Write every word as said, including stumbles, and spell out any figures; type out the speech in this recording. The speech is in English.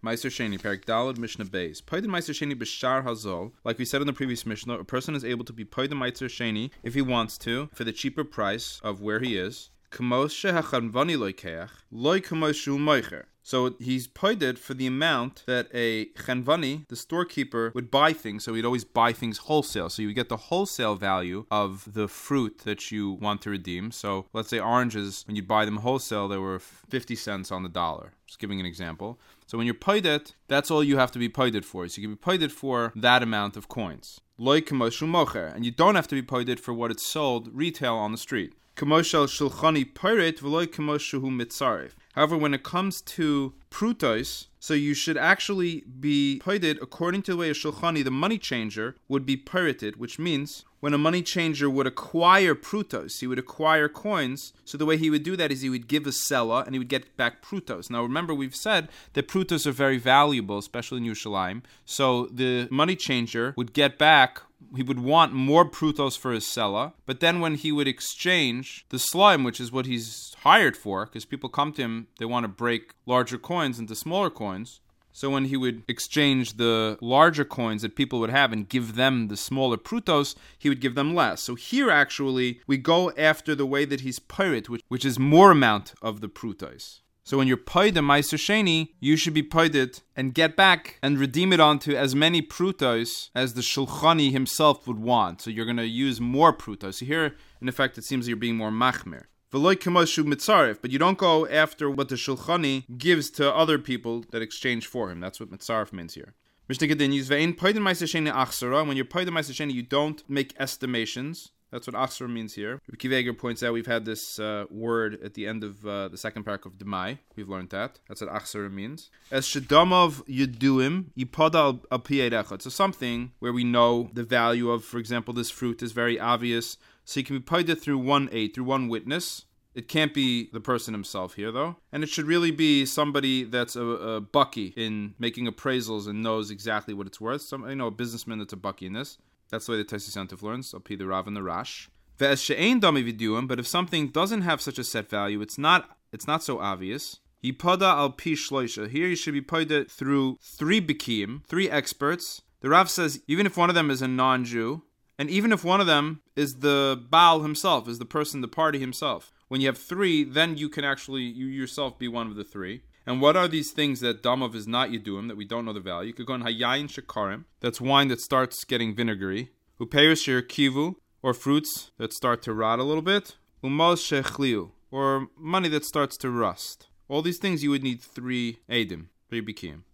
Meiser Sheni, Perik Dalad, Mishnah Beis. Paid Meiser Sheni b'shar hazol. Like we said in the previous Mishnah, a person is able to be paid Meiser Sheni if he wants to for the cheaper price of where he is. K'mos shehachanvani loikeach, loy k'mos shu moicher. So he's paid for the amount that a chanvani, the storekeeper, would buy things. So he'd always buy things wholesale. So you would get the wholesale value of the fruit that you want to redeem. So let's say oranges, when you buy them wholesale, they were fifty cents on the dollar. Just giving an example. So when you're paid it, that's all you have to be paid for. So you can be paid for that amount of coins. Loy k'moshu mocher. And you don't have to be paid for what it's sold retail on the street. K'moshel shulchani pirit v'loy k'moshu mitzarif. However, when it comes to prutos, so you should actually be paid according to the way a shulchani, the money changer, would be pirated, which means when a money changer would acquire prutos, he would acquire coins. So the way he would do that is he would give a seller and he would get back prutos. Now remember, we've said that prutos are very valuable, especially in Yerushalayim. So the money changer would get back, he would want more prutos for his seller, but then when he would exchange the slime, which is what he's hired for, because people come to him, they want to break larger coins into smaller coins. So when he would exchange the larger coins that people would have and give them the smaller prutos, he would give them less. So here actually, we go after the way that he's pirate, which, which is more amount of the prutos. So when you're paid a Meiser Sheni, you should be paid it and get back and redeem it onto as many prutos as the shulchani himself would want. So you're going to use more prutos. So here, in effect, it seems you're being more machmir. V'loy k'moshu mitzarif, but you don't go after what the shulchani gives to other people that exchange for him. That's what mitzarif means here. Mishnah continues, Ve'ein paid Meiser Sheni achsara. When you're paid a Meiser Sheni, you don't make estimations. That's what achsara means here. Kiva Eger points out we've had this uh, word at the end of uh, the second parak of Demai. We've learned that. That's what achsara means. As shedamav yeduim yipada al piyei echad. So something where we know the value of, for example, this fruit is very obvious. So you can be paid it through one aid, through one witness. It can't be the person himself here, though. And it should really be somebody that's a, a bucky in making appraisals and knows exactly what it's worth. Some, you know, a businessman that's a bucky in this. That's the way the Tosfos Yontif learns. I'll pay the Rav and the Rash. But if something doesn't have such a set value, it's not it's not so obvious. Yipada al pi shloisha. Here you should be paid through three bikim, three experts. The Rav says even if one of them is a non-Jew, and even if one of them is the Baal himself, is the person, the party himself. When you have three, then you can actually, you yourself be one of the three. And what are these things that Damav is not Yeduim, that we don't know the value? You could go on Hayayin Shekarim, that's wine that starts getting vinegary. Upeiros Shir Kivu, or fruits that start to rot a little bit. Umaz Shechliu, or money that starts to rust. All these things you would need three Edim, three Bikim.